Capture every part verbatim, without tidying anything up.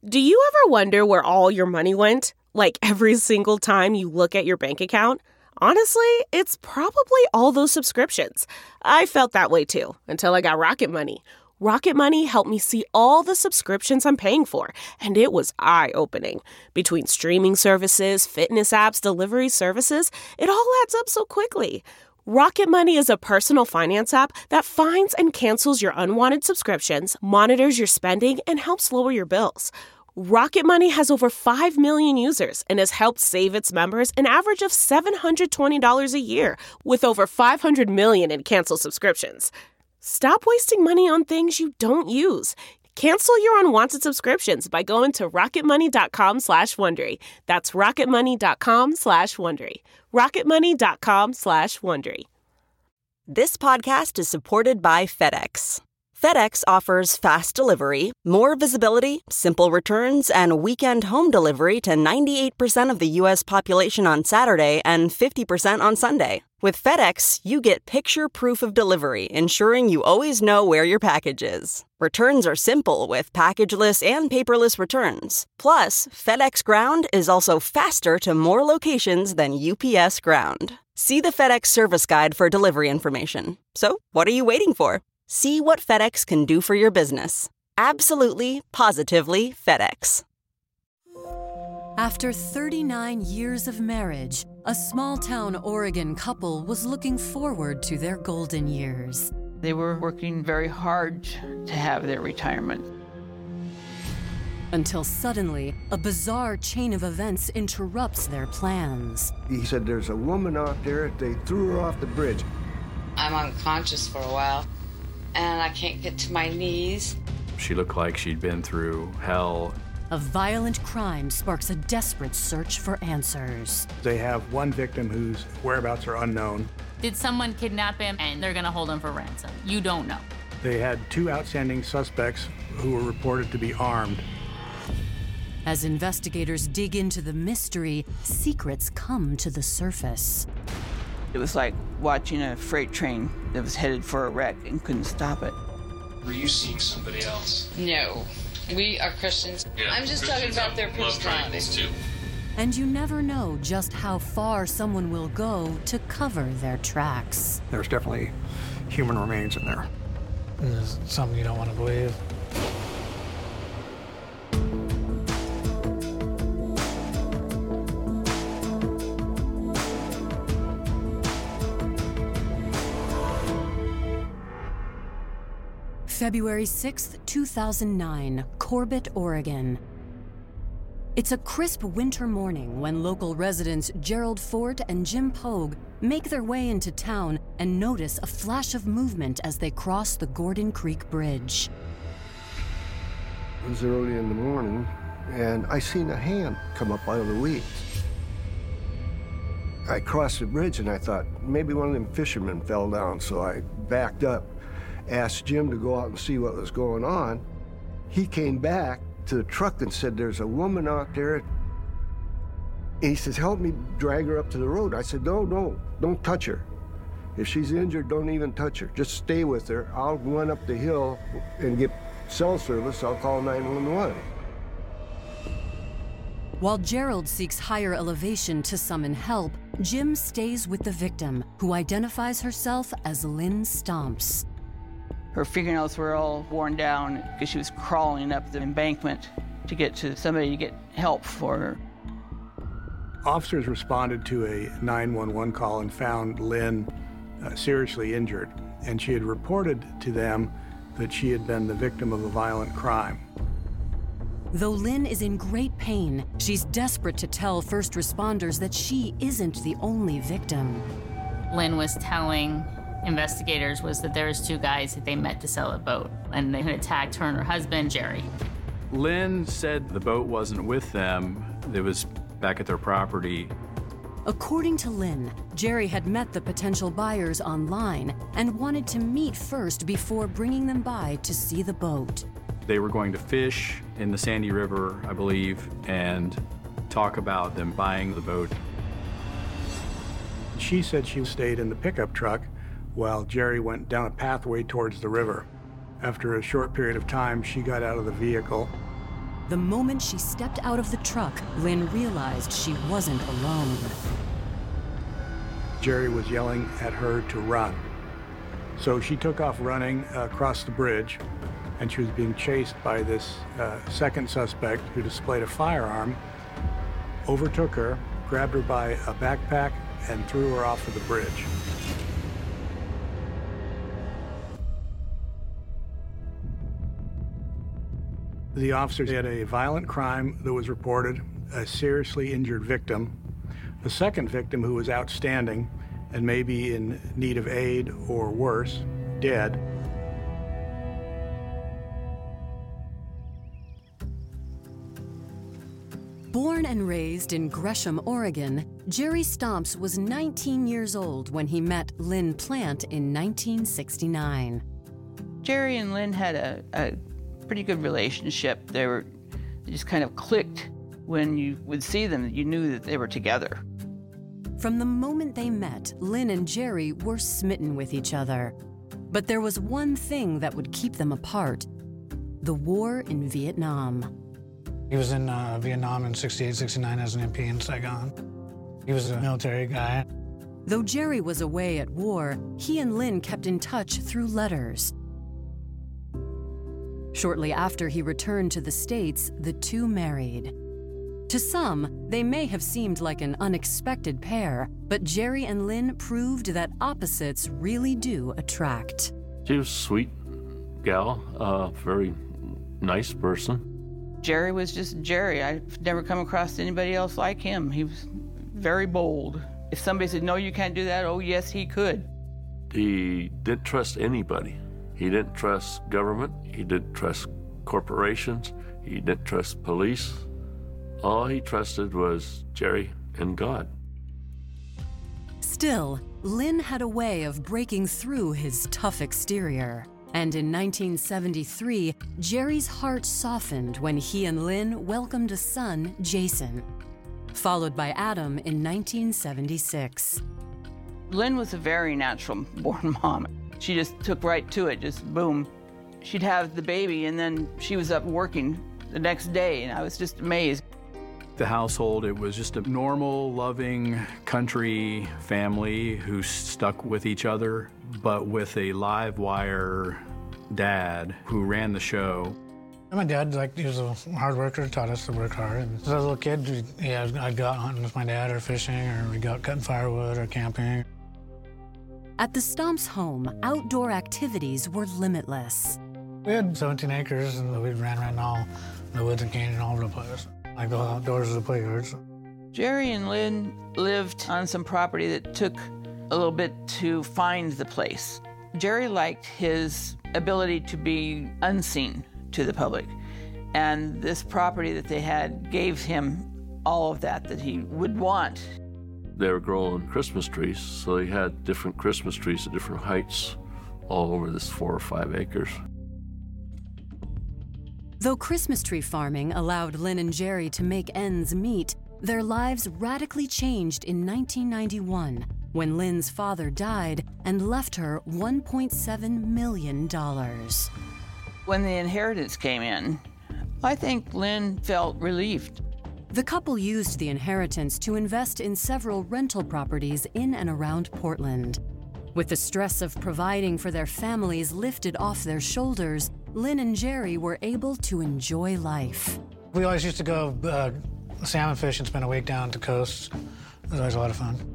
Do you ever wonder where all your money went? Like every single time you look at your bank account? Honestly, it's probably all those subscriptions. I felt that way too, until I got Rocket Money. Rocket Money helped me see all the subscriptions I'm paying for, and it was eye-opening. Between streaming services, fitness apps, delivery services, it all adds up so quickly. Rocket Money is a personal finance app that finds and cancels your unwanted subscriptions, monitors your spending, and helps lower your bills. Rocket Money has over five million users and has helped save its members an average of seven hundred twenty dollars a year, with over five hundred million in canceled subscriptions. Stop wasting money on things you don't use. Cancel your unwanted subscriptions by going to rocketmoney.com slash Wondery. That's rocketmoney.com slash Wondery. rocketmoney.com slash Wondery. This podcast is supported by FedEx. FedEx offers fast delivery, more visibility, simple returns, and weekend home delivery to ninety-eight percent of the U S population on Saturday and fifty percent on Sunday. With FedEx, you get picture proof of delivery, ensuring you always know where your package is. Returns are simple with packageless and paperless returns. Plus, FedEx Ground is also faster to more locations than U P S Ground. See the FedEx service guide for delivery information. So, what are you waiting for? See what FedEx can do for your business. Absolutely, positively FedEx. After thirty-nine years of marriage, a small-town Oregon couple was looking forward to their golden years. They were working very hard to have their retirement. Until suddenly, a bizarre chain of events interrupts their plans. He said, there's a woman out there, they threw her off the bridge. I'm unconscious for a while, and I can't get to my knees. She looked like she'd been through hell. A violent crime sparks a desperate search for answers. They have one victim whose whereabouts are unknown. Did someone kidnap him and they're gonna hold him for ransom? You don't know. They had two outstanding suspects who were reported to be armed. As investigators dig into the mystery, secrets come to the surface. It was like watching a freight train that was headed for a wreck and couldn't stop it. Were you seeing somebody else? No. We are Christians. Yeah, I'm just Christians talking about their personality. Too. And you never know just how far someone will go to cover their tracks. There's definitely human remains in there. There's something you don't want to believe. February sixth, two thousand nine, Corbett, Oregon. It's a crisp winter morning when local residents Gerald Fort and Jim Pogue make their way into town and notice a flash of movement as they cross the Gordon Creek Bridge. It was early in the morning, and I seen a hand come up out of the weeds. I crossed the bridge, and I thought maybe one of them fishermen fell down, so I backed up, asked Jim to go out and see what was going on. He came back to the truck and said, there's a woman out there. And he says, help me drag her up to the road. I said, no, no, don't touch her. If she's injured, don't even touch her. Just stay with her. I'll run up the hill and get cell service. I'll call nine one one. While Gerald seeks higher elevation to summon help, Jim stays with the victim, who identifies herself as Lynn Stomps. Her fingernails were all worn down because she was crawling up the embankment to get to somebody to get help for her. Officers responded to a nine one one call and found Lynn uh, seriously injured, and she had reported to them that she had been the victim of a violent crime. Though Lynn is in great pain, she's desperate to tell first responders that she isn't the only victim. Lynn was telling investigators was that there was two guys that they met to sell a boat, and they had attacked her and her husband, Jerry. Lynn said the boat wasn't with them. It was back at their property. According to Lynn, Jerry had met the potential buyers online and wanted to meet first before bringing them by to see the boat. They were going to fish in the Sandy River, I believe, and talk about them buying the boat. She said she stayed in the pickup truck while Jerry went down a pathway towards the river. After a short period of time, she got out of the vehicle. The moment she stepped out of the truck, Lynn realized she wasn't alone. Jerry was yelling at her to run. So she took off running uh, across the bridge, and she was being chased by this uh, second suspect who displayed a firearm, overtook her, grabbed her by a backpack, and threw her off of the bridge. The officers had a violent crime that was reported, a seriously injured victim, a second victim who was outstanding and maybe in need of aid or worse, dead. Born and raised in Gresham, Oregon, Jerry Stomps was nineteen years old when he met Lynn Plant in nineteen sixty-nine. Jerry and Lynn had a, a pretty good relationship. They were they just kind of clicked. When you would see them, you knew that they were together. From the moment they met, Lynn and Jerry were smitten with each other. But there was one thing that would keep them apart: the war in Vietnam. He was in uh, Vietnam in sixty-eight, sixty-nine as an M P in Saigon. He was a military guy. Though Jerry was away at war, he and Lynn kept in touch through letters. Shortly after he returned to the States, the two married. To some, they may have seemed like an unexpected pair, but Jerry and Lynn proved that opposites really do attract. She was a sweet gal, a uh, very nice person. Jerry was just Jerry. I've never come across anybody else like him. He was very bold. If somebody said, no, you can't do that, oh, yes, he could. He didn't trust anybody. He didn't trust government. He didn't trust corporations. He didn't trust police. All he trusted was Jerry and God. Still, Lynn had a way of breaking through his tough exterior. And in nineteen seventy-three, Jerry's heart softened when he and Lynn welcomed a son, Jason, followed by Adam in nineteen seventy-six. Lynn was a very natural-born mom. She just took right to it, just boom. She'd have the baby, and then she was up working the next day, and I was just amazed. The household, it was just a normal, loving, country family who stuck with each other, but with a live wire dad who ran the show. My dad, like, he was a hard worker, taught us to work hard. And as a little kid, yeah, I'd go out hunting with my dad or fishing, or we'd go out cutting firewood or camping. At the Stomps home, outdoor activities were limitless. We had seventeen acres, and we ran around all the woods and canyon all over the place. I go outdoors to the playgrounds. Jerry and Lynn lived on some property that took a little bit to find the place. Jerry liked his ability to be unseen to the public, and this property that they had gave him all of that that he would want. They were growing Christmas trees, so they had different Christmas trees at different heights all over this four or five acres. Though Christmas tree farming allowed Lynn and Jerry to make ends meet, their lives radically changed in nineteen ninety-one when Lynn's father died and left her one point seven million dollars. When the inheritance came in, I think Lynn felt relieved. The couple used the inheritance to invest in several rental properties in and around Portland. With the stress of providing for their families lifted off their shoulders, Lynn and Jerry were able to enjoy life. We always used to go uh, salmon fish and spend a week down at the coast. It was always a lot of fun.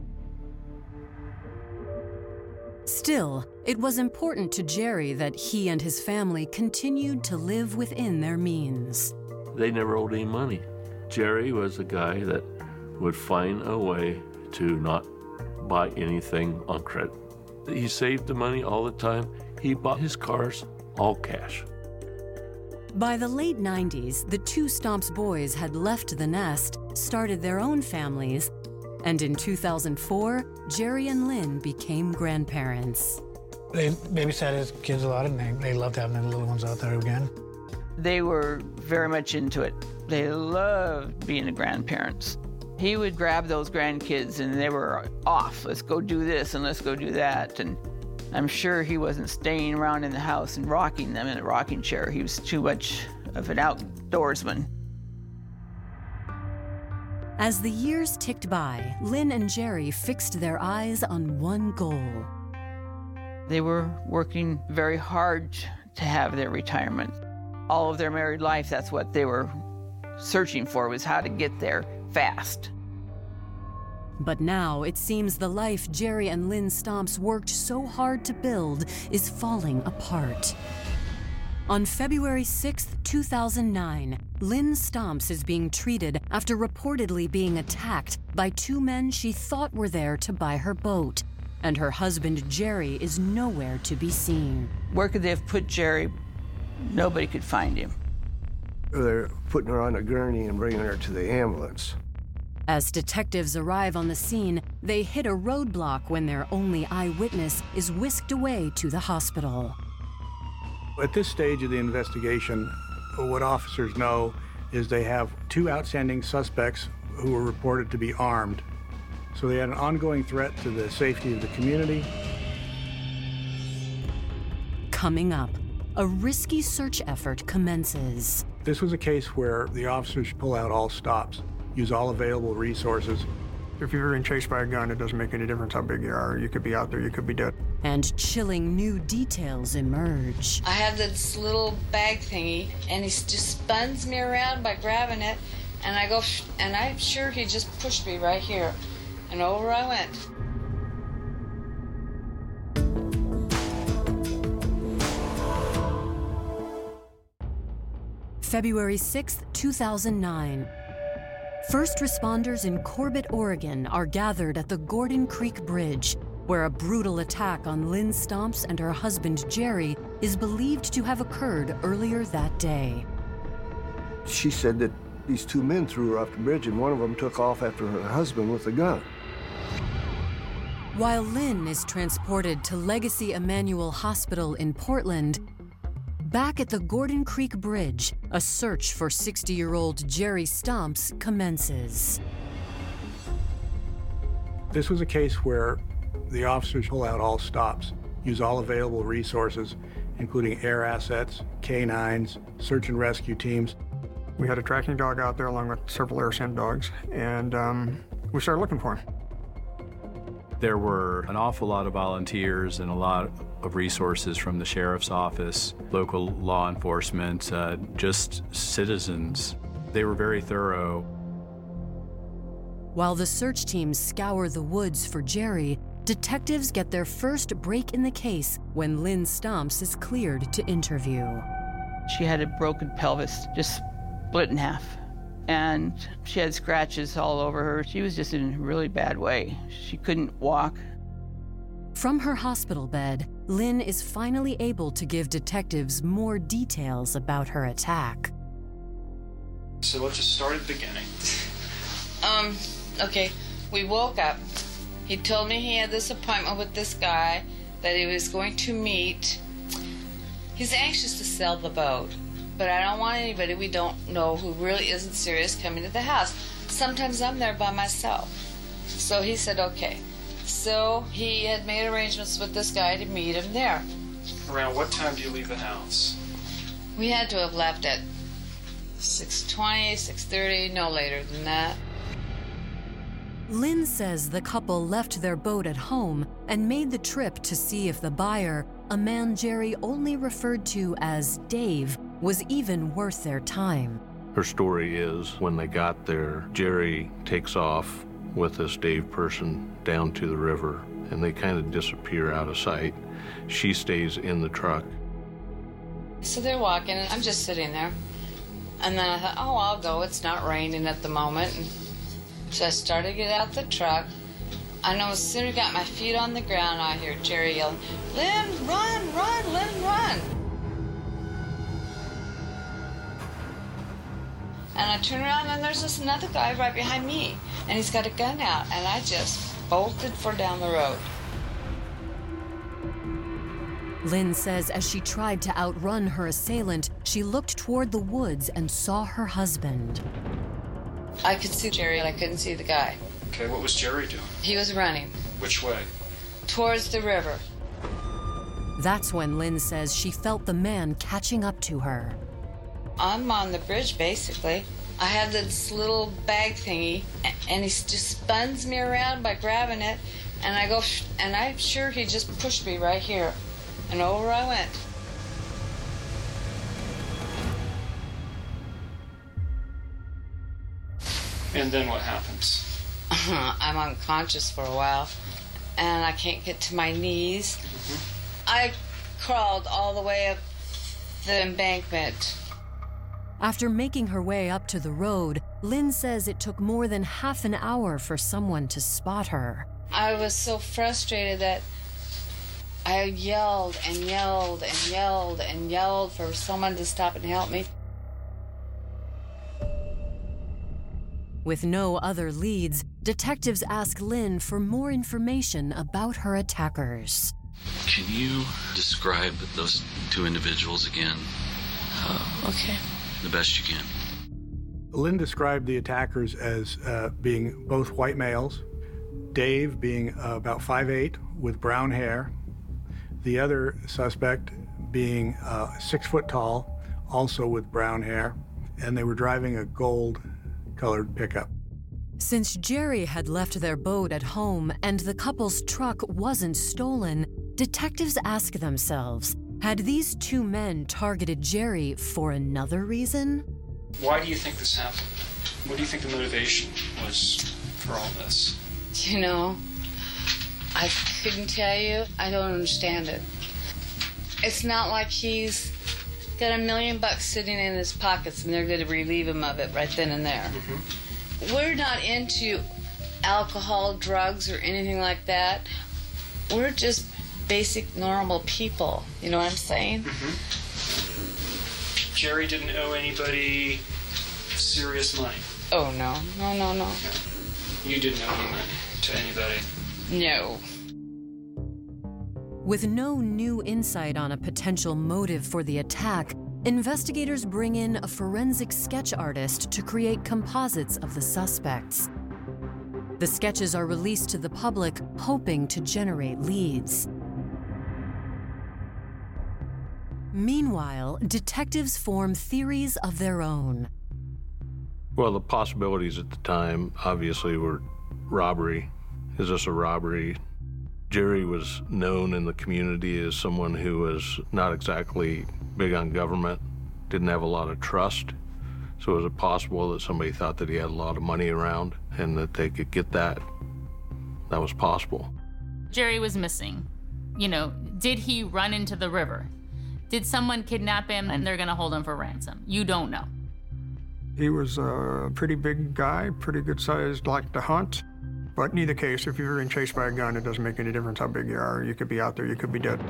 Still, it was important to Jerry that he and his family continued to live within their means. They never owed any money. Jerry was a guy that would find a way to not buy anything on credit. He saved the money all the time. He bought his cars all cash. By the late nineties, the two Stomps boys had left the nest, started their own families, and in two thousand four, Jerry and Lynn became grandparents. They babysat his kids a lot, and they, they loved having the little ones out there again. They were very much into it. They loved being the grandparents. He would grab those grandkids and they were off. Let's go do this and let's go do that. And I'm sure he wasn't staying around in the house and rocking them in a rocking chair. He was too much of an outdoorsman. As the years ticked by, Lynn and Jerry fixed their eyes on one goal. They were working very hard to have their retirement. All of their married life, that's what they were searching for, was how to get there fast. But now it seems the life Jerry and Lynn Stomps worked so hard to build is falling apart. On February sixth, two thousand nine, Lynn Stomps is being treated after reportedly being attacked by two men she thought were there to buy her boat, and her husband Jerry is nowhere to be seen. Where could they have put Jerry? Nobody could find him. They're putting her on a gurney and bringing her to the ambulance. As detectives arrive on the scene, they hit a roadblock when their only eyewitness is whisked away to the hospital. At this stage of the investigation, what officers know is they have two outstanding suspects who were reported to be armed. So they had an ongoing threat to the safety of the community. Coming up, a risky search effort commences. This was a case where the officers pull out all stops, use all available resources. If you're being chased by a gun, it doesn't make any difference how big you are. You could be out there, you could be dead. And chilling new details emerge. I have this little bag thingy, and he just spins me around by grabbing it, and I go, and I'm sure he just pushed me right here, and over I went. February sixth, two thousand nine. First responders in Corbett, Oregon are gathered at the Gordon Creek Bridge, where a brutal attack on Lynn Stomps and her husband Jerry is believed to have occurred earlier that day. She said that these two men threw her off the bridge, and one of them took off after her husband with a gun. While Lynn is transported to Legacy Emanuel Hospital in Portland, back at the Gordon Creek Bridge, a search for sixty-year-old Jerry Stomps commences. This was a case where the officers pull out all stops, use all available resources, including air assets, K nines, search and rescue teams. We had a tracking dog out there along with several air scent dogs, and um, we started looking for him. There were an awful lot of volunteers and a lot of resources from the sheriff's office, local law enforcement, uh, just citizens. They were very thorough. While the search teams scour the woods for Jerry, detectives get their first break in the case when Lynn Stomps is cleared to interview. She had a broken pelvis, just split in half. And she had scratches all over her. She was just in a really bad way. She couldn't walk. From her hospital bed, Lynn is finally able to give detectives more details about her attack. So let's just start at the beginning. Um, okay, we woke up. He told me he had this appointment with this guy that he was going to meet. He's anxious to sell the boat, but I don't want anybody we don't know who really isn't serious coming to the house. Sometimes I'm there by myself. So he said, okay. So he had made arrangements with this guy to meet him there. Around what time do you leave the house? We had to have left at six twenty, six thirty, no later than that. Lynn says the couple left their boat at home and made the trip to see if the buyer, a man Jerry only referred to as Dave, was even worth their time. Her story is when they got there, Jerry takes off with this Dave person down to the river, and they kind of disappear out of sight. She stays in the truck. So they're walking, and I'm just sitting there. And then I thought, oh, I'll go. It's not raining at the moment. And so I started to get out the truck. I know as soon as I got my feet on the ground, I hear Jerry yelling, Lynn, run, run, Lynn, run. And I turn around, and there's this another guy right behind me, and he's got a gun out, and I just bolted for down the road. Lynn says as she tried to outrun her assailant, she looked toward the woods and saw her husband. I could see Jerry, and I couldn't see the guy. Okay, what was Jerry doing? He was running. Which way? Towards the river. That's when Lynn says she felt the man catching up to her. I'm on the bridge, basically. I had this little bag thingy, and he just spins me around by grabbing it, and I go, and I'm sure he just pushed me right here, and over I went. And then what happens? I'm unconscious for a while, and I can't get to my knees. Mm-hmm. I crawled all the way up the embankment. After making her way up to the road, Lynn says it took more than half an hour for someone to spot her. I was so frustrated that I yelled and yelled and yelled and yelled for someone to stop and help me. With no other leads, detectives ask Lynn for more information about her attackers. Can you describe those two individuals again? Oh, okay. The best you can. Lynn described the attackers as uh, being both white males, Dave being uh, about five eight with brown hair, the other suspect being uh, six foot tall, also with brown hair, and they were driving a gold-colored pickup. Since Jerry had left their boat at home and the couple's truck wasn't stolen, detectives ask themselves, had these two men targeted Jerry for another reason? Why do you think this happened? What do you think the motivation was for all this? You know, I couldn't tell you. I don't understand it. It's not like he's got a million bucks sitting in his pockets and they're going to relieve him of it right then and there. Mm-hmm. We're not into alcohol, drugs, or anything like that. We're just basic, normal people. You know what I'm saying? Mm-hmm. Jerry didn't owe anybody serious money. Oh, no. No, no, no. no. You didn't owe any money to anybody. No. With no new insight on a potential motive for the attack, investigators bring in a forensic sketch artist to create composites of the suspects. The sketches are released to the public, hoping to generate leads. Meanwhile, detectives form theories of their own. Well, the possibilities at the time obviously were robbery. Is this a robbery? Jerry was known in the community as someone who was not exactly big on government, didn't have a lot of trust. So is it possible that somebody thought that he had a lot of money around and that they could get that? That was possible. Jerry was missing. You know, did he run into the river? Did someone kidnap him and they're gonna hold him for ransom? You don't know. He was a pretty big guy, pretty good sized, liked to hunt. But in either case, if you're being chased by a gun, it doesn't make any difference how big you are. You could be out there, you could be dead.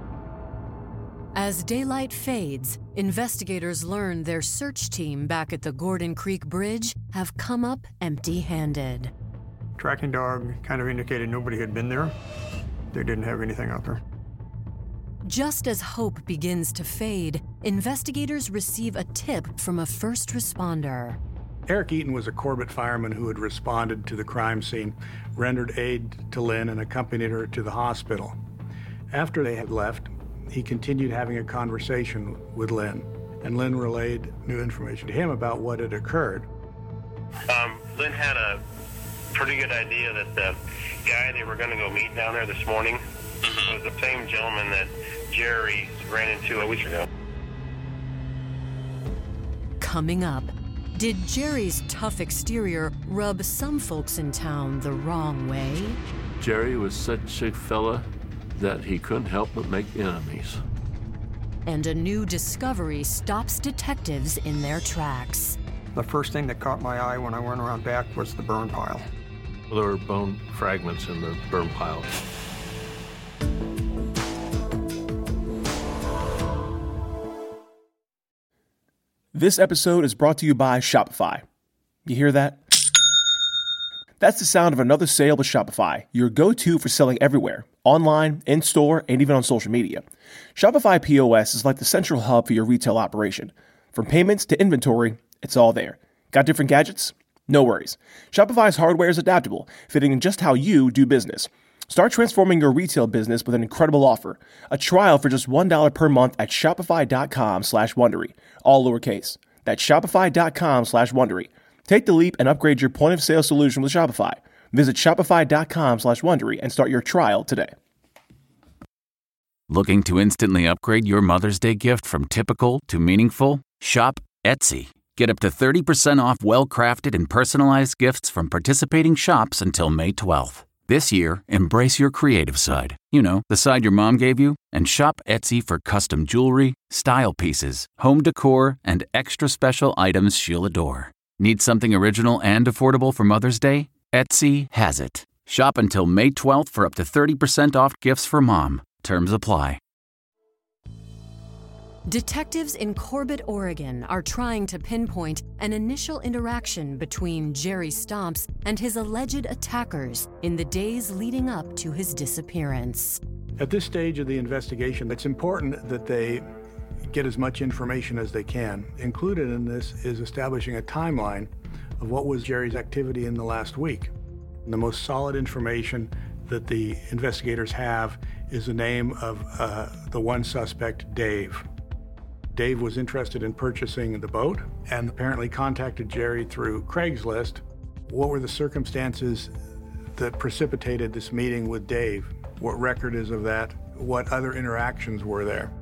As daylight fades, investigators learn their search team back at the Gordon Creek Bridge have come up empty-handed. Tracking dog kind of indicated nobody had been there. They didn't have anything out there. Just as hope begins to fade, investigators receive a tip from a first responder. Eric Eaton was a Corbett fireman who had responded to the crime scene, rendered aid to Lynn, and accompanied her to the hospital. After they had left, he continued having a conversation with Lynn, and Lynn relayed new information to him about what had occurred. Um, Lynn had a pretty good idea that the guy they were going to go meet down there this morning was the same gentleman that Jerry ran into a week ago. Coming up, did Jerry's tough exterior rub some folks in town the wrong way? Jerry was such a fella that he couldn't help but make enemies. And a new discovery stops detectives in their tracks. The first thing that caught my eye when I went around back was the burn pile. There were bone fragments in the burn pile. This episode is brought to you by Shopify. You hear that? That's the sound of another sale with Shopify, your go-to for selling everywhere, online, in-store, and even on social media. Shopify P O S is like the central hub for your retail operation. From payments to inventory, it's all there. Got different gadgets? No worries. Shopify's hardware is adaptable, fitting in just how you do business. Start transforming your retail business with an incredible offer. A trial for just one dollar per month at shopify.com slash Wondery, all lowercase. That's shopify.com slash Wondery. Take the leap and upgrade your point of sale solution with Shopify. Visit shopify.com slash Wondery and start your trial today. Looking to instantly upgrade your Mother's Day gift from typical to meaningful? Shop Etsy. Get up to thirty percent off well-crafted and personalized gifts from participating shops until May twelfth. This year, embrace your creative side. You know, the side your mom gave you. And shop Etsy for custom jewelry, style pieces, home decor, and extra special items she'll adore. Need something original and affordable for Mother's Day? Etsy has it. Shop until May twelfth for up to thirty percent off gifts for mom. Terms apply. Detectives in Corbett, Oregon are trying to pinpoint an initial interaction between Jerry Stomps and his alleged attackers in the days leading up to his disappearance. At this stage of the investigation, it's important that they get as much information as they can. Included in this is establishing a timeline of what was Jerry's activity in the last week. And the most solid information that the investigators have is the name of uh, the one suspect, Dave. Dave was interested in purchasing the boat and apparently contacted Jerry through Craigslist. What were the circumstances that precipitated this meeting with Dave? What record is of that? What other interactions were there?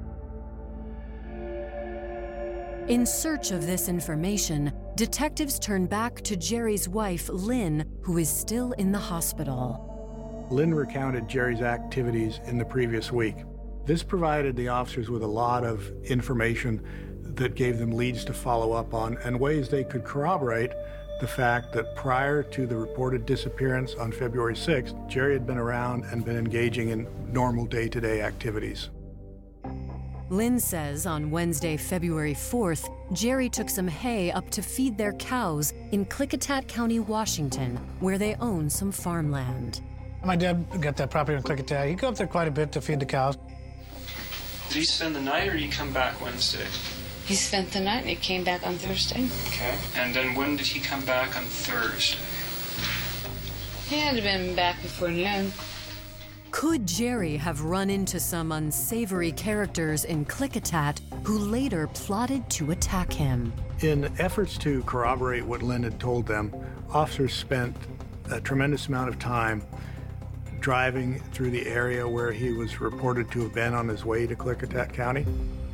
In search of this information, detectives turn back to Jerry's wife, Lynn, who is still in the hospital. Lynn recounted Jerry's activities in the previous week. This provided the officers with a lot of information that gave them leads to follow up on and ways they could corroborate the fact that prior to the reported disappearance on February sixth, Jerry had been around and been engaging in normal day-to-day activities. Lynn says on Wednesday, February fourth, Jerry took some hay up to feed their cows in Klickitat County, Washington, where they own some farmland. My dad got that property in Klickitat. He'd go up there quite a bit to feed the cows. Did he spend the night or did he come back Wednesday? He spent the night and he came back on Thursday. Okay. And then when did he come back on Thursday? He had to been back before noon. Could Jerry have run into some unsavory characters in Klickitat who later plotted to attack him? In efforts to corroborate what Lynn had told them, officers spent a tremendous amount of time driving through the area where he was reported to have been on his way to Klickitat County.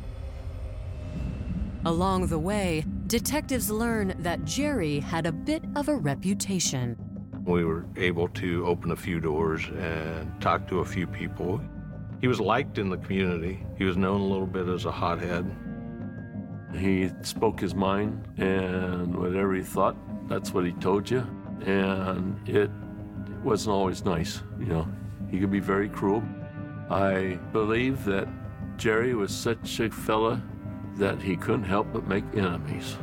Along the way, detectives learn that Jerry had a bit of a reputation. We were able to open a few doors and talk to a few people. He was liked in the community. He was known a little bit as a hothead. He spoke his mind, and whatever he thought, that's what he told you. And it wasn't always nice, you know. He could be very cruel. I believe that Jerry was such a fella that he couldn't help but make enemies.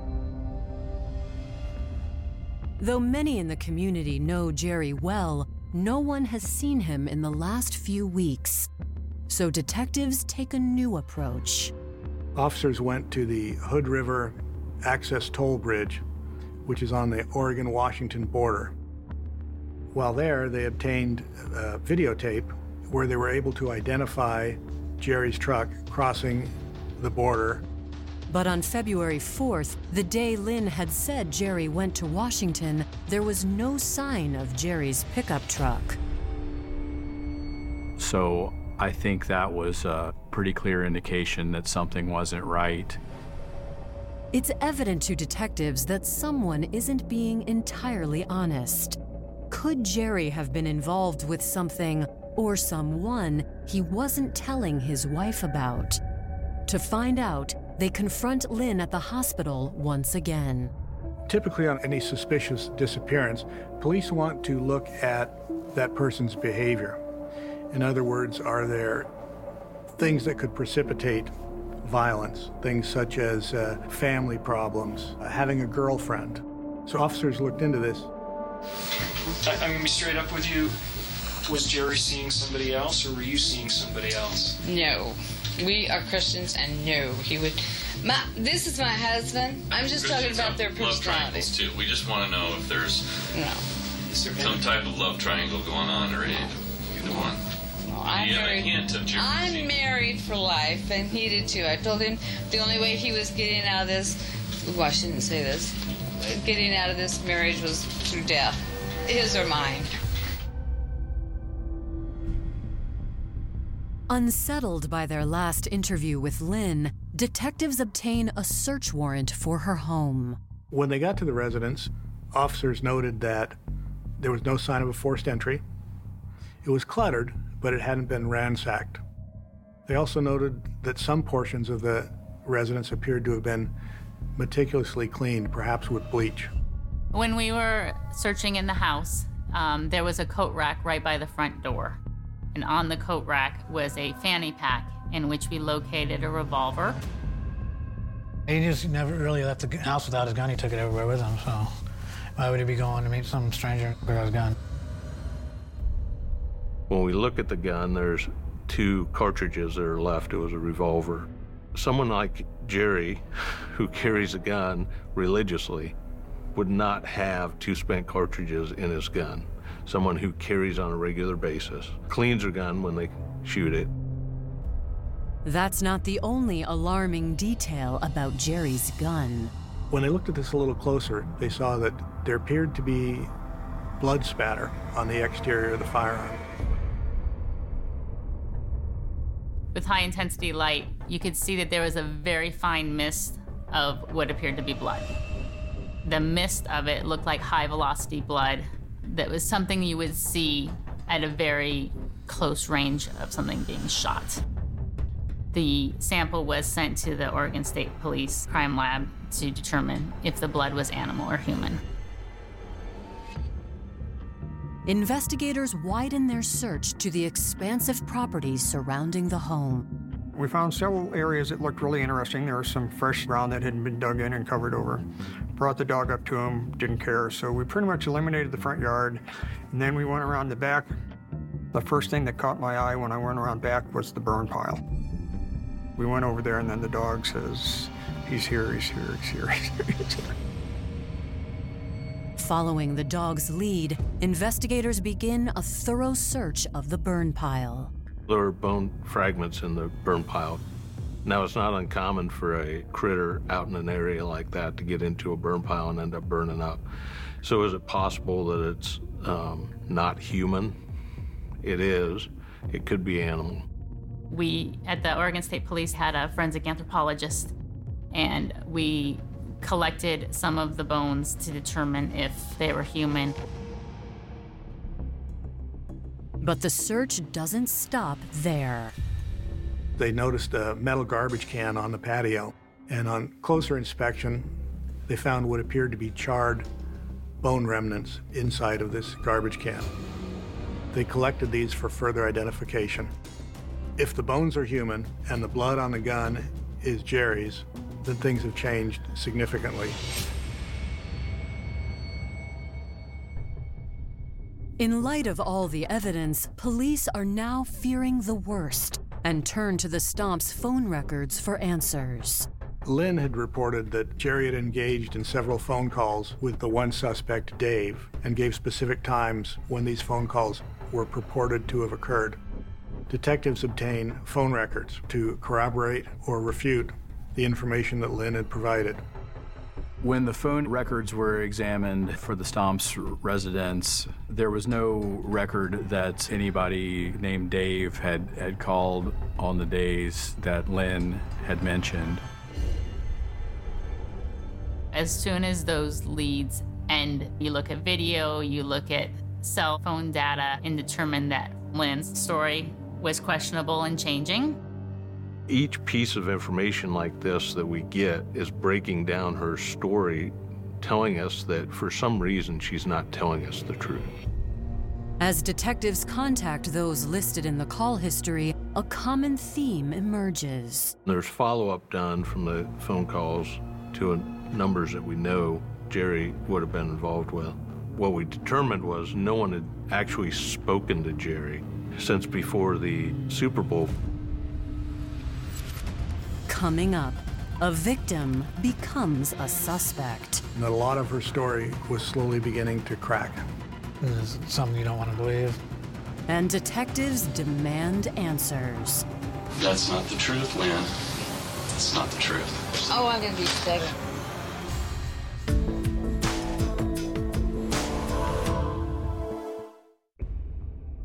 Though many in the community know Jerry well, no one has seen him in the last few weeks. So detectives take a new approach. Officers went to the Hood River Access Toll Bridge, which is on the Oregon-Washington border. While there, they obtained a videotape where they were able to identify Jerry's truck crossing the border. But on February fourth, the day Lynn had said Jerry went to Washington, there was no sign of Jerry's pickup truck. So I think that was a pretty clear indication that something wasn't right. It's evident to detectives that someone isn't being entirely honest. Could Jerry have been involved with something or someone he wasn't telling his wife about? To find out, they confront Lynn at the hospital once again. Typically on any suspicious disappearance, police want to look at that person's behavior. In other words, are there things that could precipitate violence, things such as uh, family problems, uh, having a girlfriend. So officers looked into this. I, I'm gonna be straight up with you. Was Jerry seeing somebody else, or were you seeing somebody else? No. We are Christians, and no, he would... My, this is my husband. I'm just talking about their love triangles, personalities. too. We just want to know if there's No. some type of love triangle going on, or either one. No, I'm Do you have a married. hint of Jerry? I'm married for life, and he did too. I told him the only way he was getting out of this well, I shouldn't say this. Getting out of this marriage was through death, his or mine. Unsettled by their last interview with Lynn, detectives obtain a search warrant for her home. When they got to the residence, officers noted that there was no sign of a forced entry. It was cluttered, but it hadn't been ransacked. They also noted that some portions of the residence appeared to have been meticulously cleaned, perhaps with bleach. When we were searching in the house, um, there was a coat rack right by the front door. And on the coat rack was a fanny pack in which we located a revolver. He just never really left the house without his gun. He took it everywhere with him, so why would he be going to meet some stranger without his gun? When we look at the gun, there's two cartridges that are left. It was a revolver. Someone like Jerry, who carries a gun religiously, would not have two spent cartridges in his gun. Someone who carries on a regular basis, cleans their gun when they shoot it. That's not the only alarming detail about Jerry's gun. When they looked at this a little closer, they saw that there appeared to be blood spatter on the exterior of the firearm. With high-intensity light, you could see that there was a very fine mist of what appeared to be blood. The mist of it looked like high-velocity blood. That was something you would see at a very close range of something being shot. The sample was sent to the Oregon State Police Crime Lab to determine if the blood was animal or human. Investigators widen their search to the expansive properties surrounding the home. We found several areas that looked really interesting. There was some fresh ground that hadn't been dug in and covered over. Brought the dog up to him, didn't care, so we pretty much eliminated the front yard, and then we went around the back. The first thing that caught my eye when I went around back was the burn pile. We went over there, and then the dog says, he's here, he's here, he's here, he's here, he's here. Following the dog's lead, investigators begin a thorough search of the burn pile. There were bone fragments in the burn pile. Now, it's not uncommon for a critter out in an area like that to get into a burn pile and end up burning up. So is it possible that it's um, not human? It is. It could be animal. We, at the Oregon State Police, had a forensic anthropologist, and we collected some of the bones to determine if they were human. But the search doesn't stop there. They noticed a metal garbage can on the patio, and on closer inspection, they found what appeared to be charred bone remnants inside of this garbage can. They collected these for further identification. If the bones are human and the blood on the gun is Jerry's, then things have changed significantly. In light of all the evidence, police are now fearing the worst and turn to the Stomps' phone records for answers. Lynn had reported that Jerry had engaged in several phone calls with the one suspect, Dave, and gave specific times when these phone calls were purported to have occurred. Detectives obtained phone records to corroborate or refute the information that Lynn had provided. When the phone records were examined for the Stomps residence, there was no record that anybody named Dave had, had called on the days that Lynn had mentioned. As soon as those leads end, you look at video, you look at cell phone data, and determine that Lynn's story was questionable and changing. Each piece of information like this that we get is breaking down her story, telling us that for some reason she's not telling us the truth. As detectives contact those listed in the call history, a common theme emerges. There's follow-up done from the phone calls to numbers that we know Jerry would have been involved with. What we determined was no one had actually spoken to Jerry since before the Super Bowl. Coming up, a victim becomes a suspect. And a lot of her story was slowly beginning to crack. This is something you don't want to believe. And detectives demand answers. That's not the truth, Lynn. That's not the truth. Oh, I'm gonna be sick.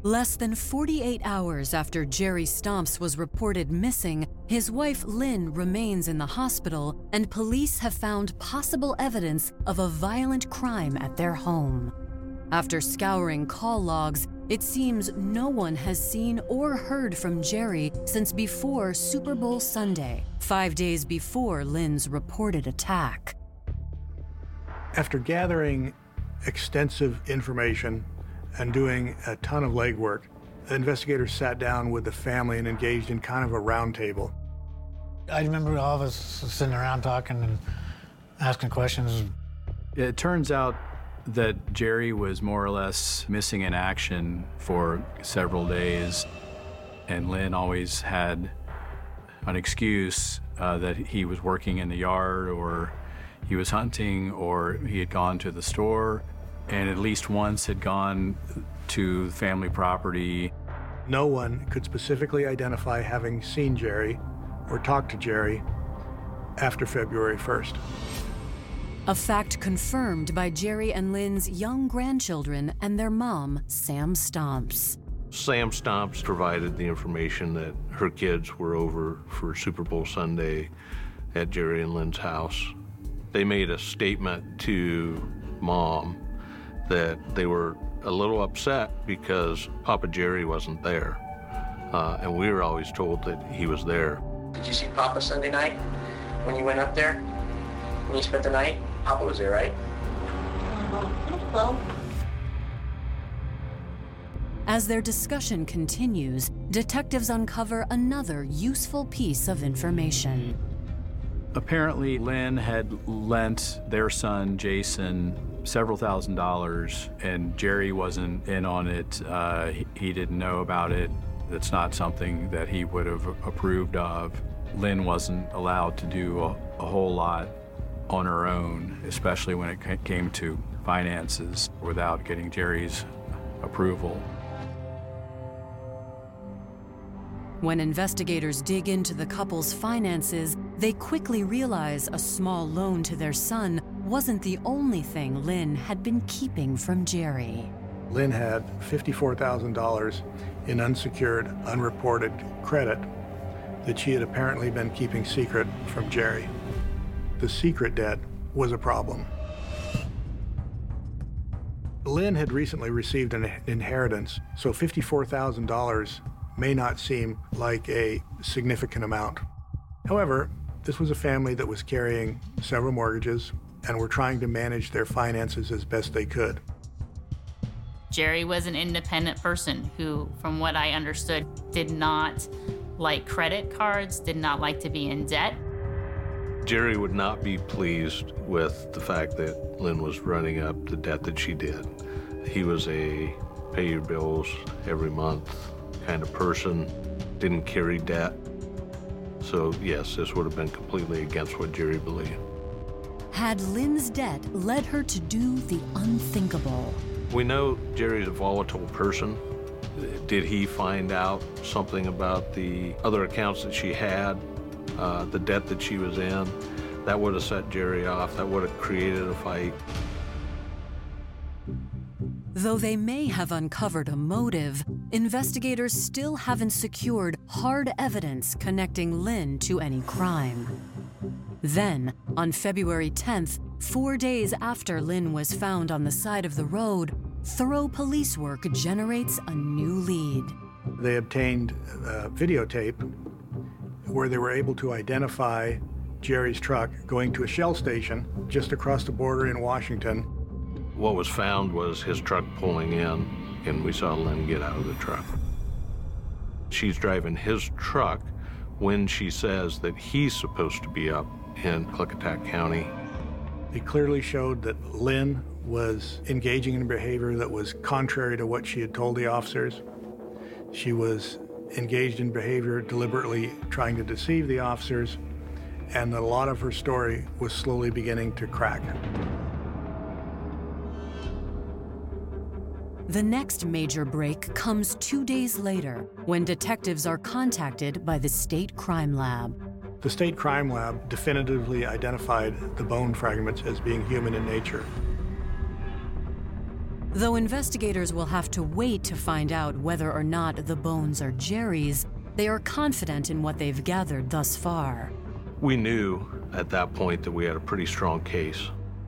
Less than forty-eight hours after Jerry Stomps was reported missing, his wife Lynn remains in the hospital, and police have found possible evidence of a violent crime at their home. After scouring call logs, it seems no one has seen or heard from Jerry since before Super Bowl Sunday, five days before Lynn's reported attack. After gathering extensive information and doing a ton of legwork, the investigators sat down with the family and engaged in kind of a round table. I remember all of us sitting around talking and asking questions. It turns out that Jerry was more or less missing in action for several days, and Lynn always had an excuse uh, that he was working in the yard, or he was hunting, or he had gone to the store, and at least once had gone to family property. No one could specifically identify having seen Jerry or talked to Jerry after February first. A fact confirmed by Jerry and Lynn's young grandchildren and their mom, Sam Stomps. Sam Stomps provided the information that her kids were over for Super Bowl Sunday at Jerry and Lynn's house. They made a statement to Mom that they were a little upset because Papa Jerry wasn't there. Uh, and we were always told that he was there. Did you see Papa Sunday night when you went up there? When you spent the night? Papa was there, right? Well. As their discussion continues, detectives uncover another useful piece of information. Apparently, Lynn had lent their son, Jason, several thousand dollars, and Jerry wasn't in on it. Uh, he, he didn't know about it. It's not something that he would have approved of. Lynn wasn't allowed to do a, a whole lot on her own, especially when it came to finances, without getting Jerry's approval. When investigators dig into the couple's finances, they quickly realize a small loan to their son wasn't the only thing Lynn had been keeping from Jerry. Lynn had fifty-four thousand dollars in unsecured, unreported credit that she had apparently been keeping secret from Jerry. The secret debt was a problem. Lynn had recently received an inheritance, so fifty-four thousand dollars may not seem like a significant amount. However, this was a family that was carrying several mortgages and were trying to manage their finances as best they could. Jerry was an independent person who, from what I understood, did not like credit cards, did not like to be in debt. Jerry would not be pleased with the fact that Lynn was running up the debt that she did. He was a pay your bills every month kind of person, didn't carry debt. So yes, this would have been completely against what Jerry believed. Had Lynn's debt led her to do the unthinkable? We know Jerry's a volatile person. Did he find out something about the other accounts that she had, uh, the debt that she was in? That would have set Jerry off. That would have created a fight. Though they may have uncovered a motive, investigators still haven't secured hard evidence connecting Lynn to any crime. Then, on February tenth, four days after Lynn was found on the side of the road, thorough police work generates a new lead. They obtained a videotape where they were able to identify Jerry's truck going to a Shell station just across the border in Washington. What was found was his truck pulling in, and we saw Lynn get out of the truck. She's driving his truck when she says that he's supposed to be up in Klickitat County. It clearly showed that Lynn was engaging in behavior that was contrary to what she had told the officers. She was engaged in behavior deliberately trying to deceive the officers, and a lot of her story was slowly beginning to crack. The next major break comes two days later when detectives are contacted by the State Crime Lab. The State Crime Lab definitively identified the bone fragments as being human in nature. Though investigators will have to wait to find out whether or not the bones are Jerry's, they are confident in what they've gathered thus far. We knew at that point that we had a pretty strong case.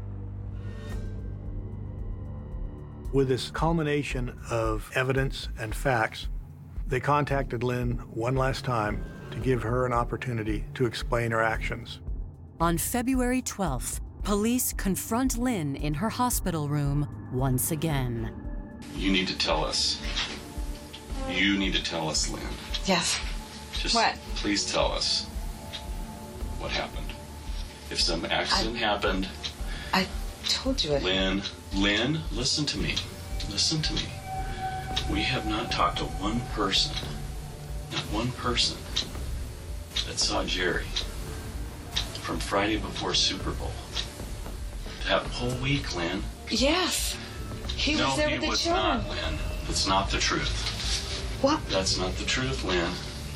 With this culmination of evidence and facts, they contacted Lynn one last time to give her an opportunity to explain her actions. On February twelfth, police confront Lynn in her hospital room once again. You need to tell us. You need to tell us, Lynn. Yes. Just what? Please tell us what happened. If some accident I, happened. I told you it. Lynn, Lynn, listen to me. Listen to me. We have not talked to one person, not one person, that saw Jerry from Friday before Super Bowl. That whole week, Lynn. Yes. He no, was there he with the was children. not, Lynn. That's not the truth. What? That's not the truth, Lynn.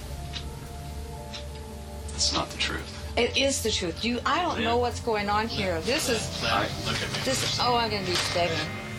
That's not the truth. It is the truth. You, I don't Lynn. know what's going on here. This is. I, look at me. This. Oh, I'm gonna be sick.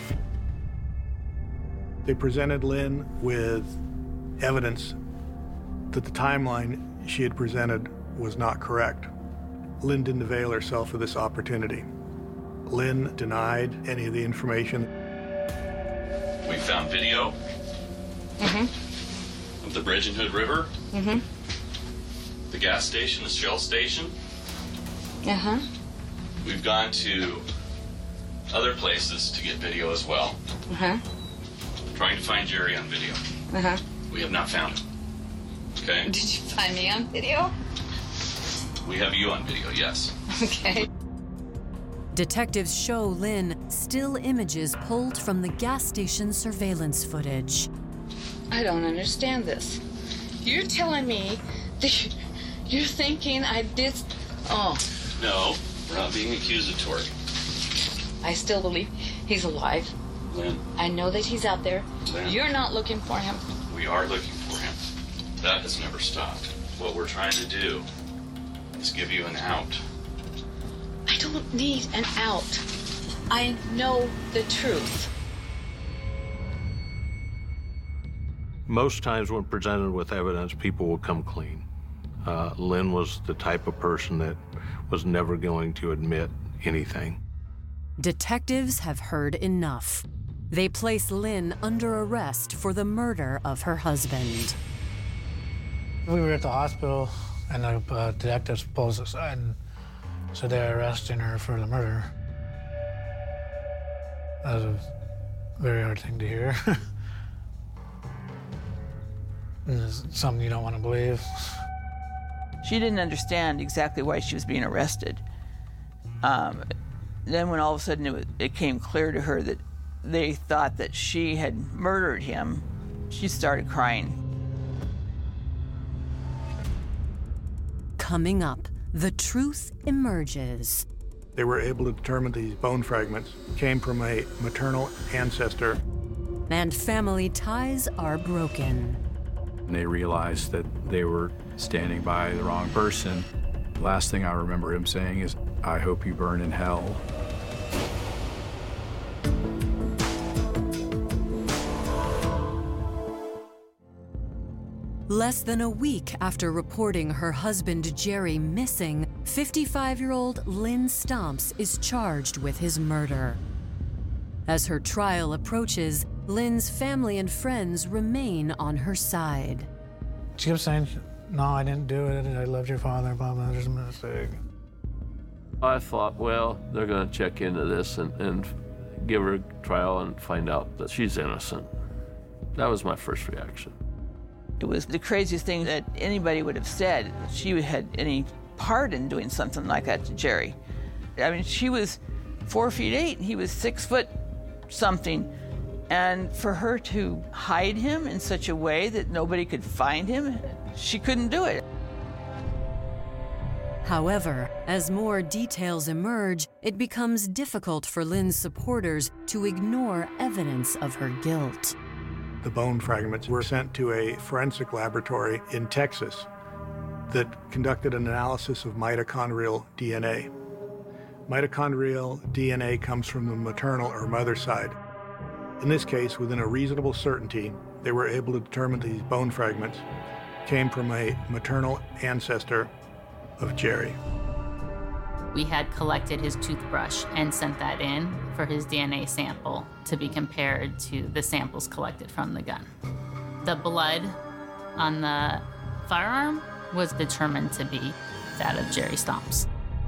They presented Lynn with evidence that the timeline she had presented was not correct. Lynn didn't avail herself of this opportunity. Lynn denied any of the information. We found video Mm-hmm. of the bridge in Hood River, Mm-hmm. the gas station, the Shell station. Uh-huh. We've gone to other places to get video as well. Uh-huh. Trying to find Jerry on video. Uh-huh. We have not found him. Okay? Did you find me on video? We have you on video, yes. Okay. Detectives show Lynn still images pulled from the gas station surveillance footage. I don't understand this. You're telling me that you're thinking I did... Oh. No, we're not being accusatory. I still believe he's alive. Lynn. I know that he's out there. Lynn. You're not looking for him. We are looking for him. That has never stopped. What we're trying to do is give you an out. I don't need an out. I know the truth. Most times when presented with evidence, people will come clean. Uh, Lynn was the type of person that was never going to admit anything. Detectives have heard enough. They place Lynn under arrest for the murder of her husband. We were at the hospital, and the uh, detectives pulled us aside and said they're arresting her for the murder. That was a very hard thing to hear. And it's something you don't want to believe. She didn't understand exactly why she was being arrested. Um, then when all of a sudden it, was, it came clear to her that they thought that she had murdered him, she started crying. Coming up, the truth emerges. They were able to determine these bone fragments came from a maternal ancestor. And family ties are broken. And they realized that they were standing by the wrong person. The last thing I remember him saying is, "I hope you burn in hell." Less than a week after reporting her husband Jerry missing, fifty-five-year-old Lynn Stomps is charged with his murder. As her trial approaches, Lynn's family and friends remain on her side. She kept saying, "No, I didn't do it. I loved your father, blah, blah, there's a mistake." I thought, well, they're going to check into this and, and give her a trial and find out that she's innocent. That was my first reaction. It was the craziest thing that anybody would have said. She had any part in doing something like that to Jerry. I mean, she was four feet eight and he was six foot something. And for her to hide him in such a way that nobody could find him, she couldn't do it. However, as more details emerge, it becomes difficult for Lynn's supporters to ignore evidence of her guilt. The bone fragments were sent to a forensic laboratory in Texas that conducted an analysis of mitochondrial D N A. Mitochondrial D N A comes from the maternal or mother side. In this case, within a reasonable certainty, they were able to determine that these bone fragments came from a maternal ancestor of Jerry. We had collected his toothbrush and sent that in for his D N A sample to be compared to the samples collected from the gun. The blood on the firearm was determined to be that of Jerry Stomps.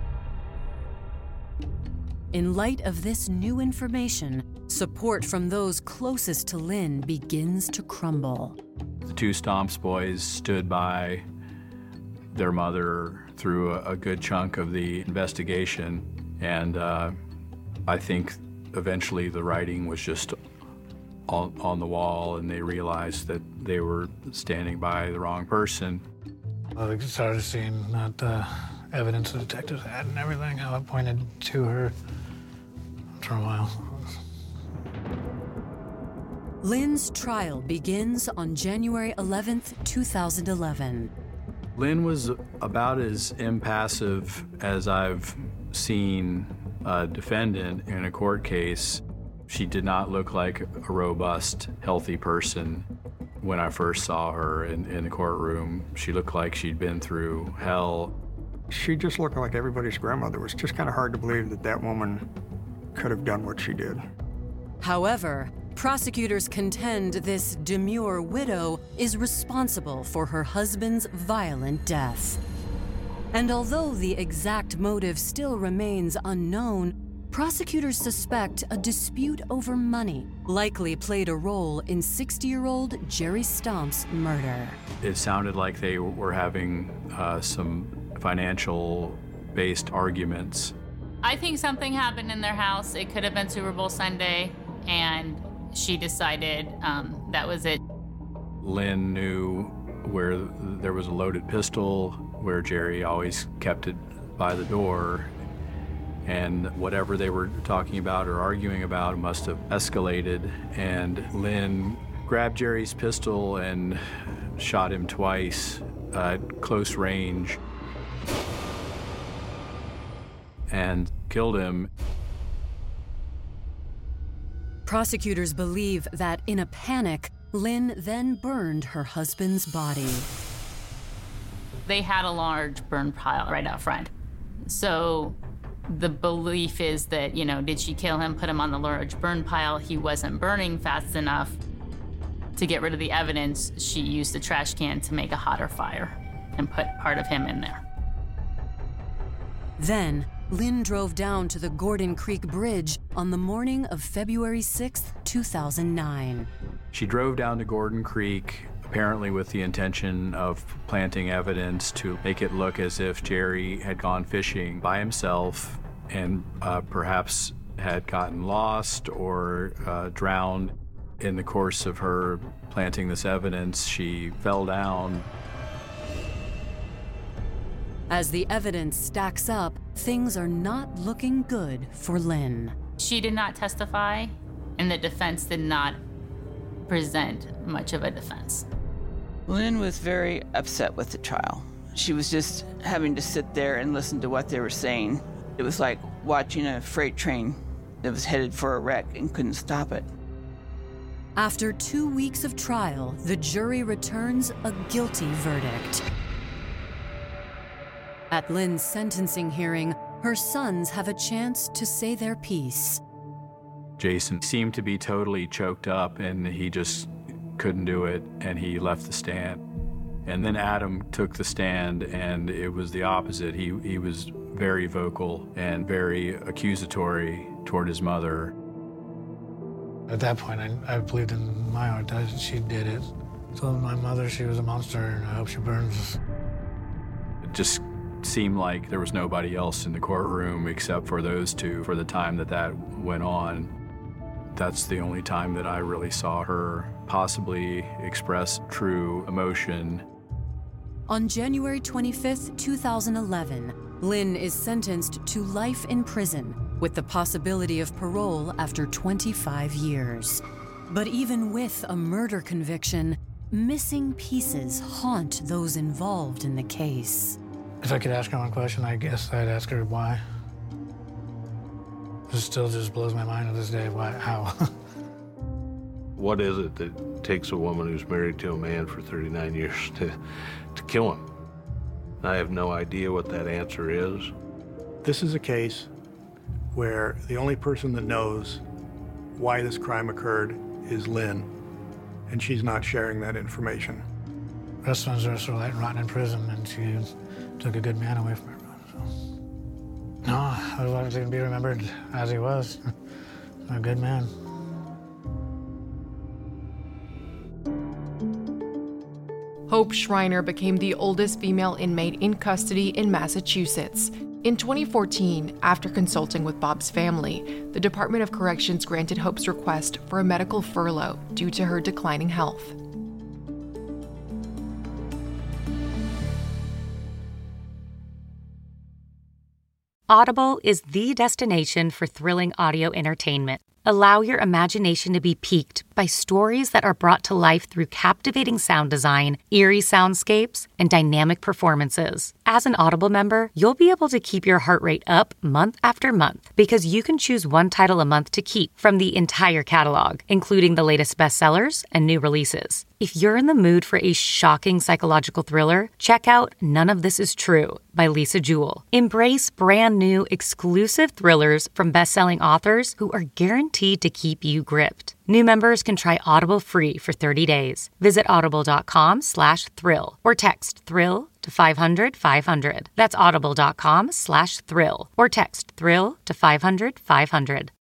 In light of this new information, support from those closest to Lynn begins to crumble. The two Stomps boys stood by their mother through a, a good chunk of the investigation, and uh, I think eventually the writing was just on, on the wall, and they realized that they were standing by the wrong person. I started seeing that uh, evidence the detectives had and everything, how it pointed to her for a while. Lynn's trial begins on January eleventh, two thousand eleven. Lynn was about as impassive as I've seen a defendant in a court case. She did not look like a robust, healthy person. When I first saw her in, in the courtroom, she looked like she'd been through hell. She just looked like everybody's grandmother. It was just kind of hard to believe that that woman could have done what she did. However, prosecutors contend this demure widow is responsible for her husband's violent death. And although the exact motive still remains unknown, prosecutors suspect a dispute over money likely played a role in sixty-year-old Jerry Stomp's murder. It sounded like they were having uh, some financial-based arguments. I think something happened in their house. It could have been Super Bowl Sunday, and she decided um, that was it. Lynn knew where there was a loaded pistol, where Jerry always kept it by the door, and whatever they were talking about or arguing about must have escalated, and Lynn grabbed Jerry's pistol and shot him twice at close range and killed him. Prosecutors believe that in a panic, Lynn then burned her husband's body. They had a large burn pile right out front. So the belief is that, you know, did she kill him, put him on the large burn pile? He wasn't burning fast enough to get rid of the evidence. She used the trash can to make a hotter fire and put part of him in there. Then, Lynn drove down to the Gordon Creek Bridge on the morning of February sixth, two thousand nine. She drove down to Gordon Creek, apparently with the intention of planting evidence to make it look as if Jerry had gone fishing by himself and uh, perhaps had gotten lost or uh, drowned. In the course of her planting this evidence, she fell down. As the evidence stacks up, things are not looking good for Lynn. She did not testify, and the defense did not present much of a defense. Lynn was very upset with the trial. She was just having to sit there and listen to what they were saying. It was like watching a freight train that was headed for a wreck and couldn't stop it. After two weeks of trial, the jury returns a guilty verdict. At Lynn's sentencing hearing, her sons have a chance to say their piece. Jason seemed to be totally choked up, and he just couldn't do it, and he left the stand. And then Adam took the stand, and it was the opposite. He, he was very vocal and very accusatory toward his mother. At that point, I, I believed in my heart that she did it. Told my mother she was a monster, and I hope she burns. It just seemed like there was nobody else in the courtroom except for those two for the time that that went on. That's the only time that I really saw her possibly express true emotion. On January twenty-fifth, two thousand eleven, Lynn is sentenced to life in prison with the possibility of parole after twenty-five years. But even with a murder conviction, missing pieces haunt those involved in the case. If I could ask her one question, I guess I'd ask her why. It still just blows my mind to this day. Why? How? What is it that takes a woman who's married to a man for thirty-nine years to, to kill him? I have no idea what that answer is. This is a case where the only person that knows why this crime occurred is Lynn, and she's not sharing that information. The rest of us are sort of like rotting in prison, and she took a good man away from her. So. No, I would like to be remembered as he was, a good man. Hope Schreiner became the oldest female inmate in custody in Massachusetts. In twenty fourteen, after consulting with Bob's family, the Department of Corrections granted Hope's request for a medical furlough due to her declining health. Audible is the destination for thrilling audio entertainment. Allow your imagination to be piqued by stories that are brought to life through captivating sound design, eerie soundscapes, and dynamic performances. As an Audible member, you'll be able to keep your heart rate up month after month because you can choose one title a month to keep from the entire catalog, including the latest bestsellers and new releases. If you're in the mood for a shocking psychological thriller, check out None of This Is True by Lisa Jewell. Embrace brand new exclusive thrillers from best-selling authors who are guaranteed to keep you gripped. New members can try Audible free for thirty days. Visit audible.com slash thrill or text thrill to five hundred five hundred. That's audible.com slash thrill or text thrill to five hundred five hundred.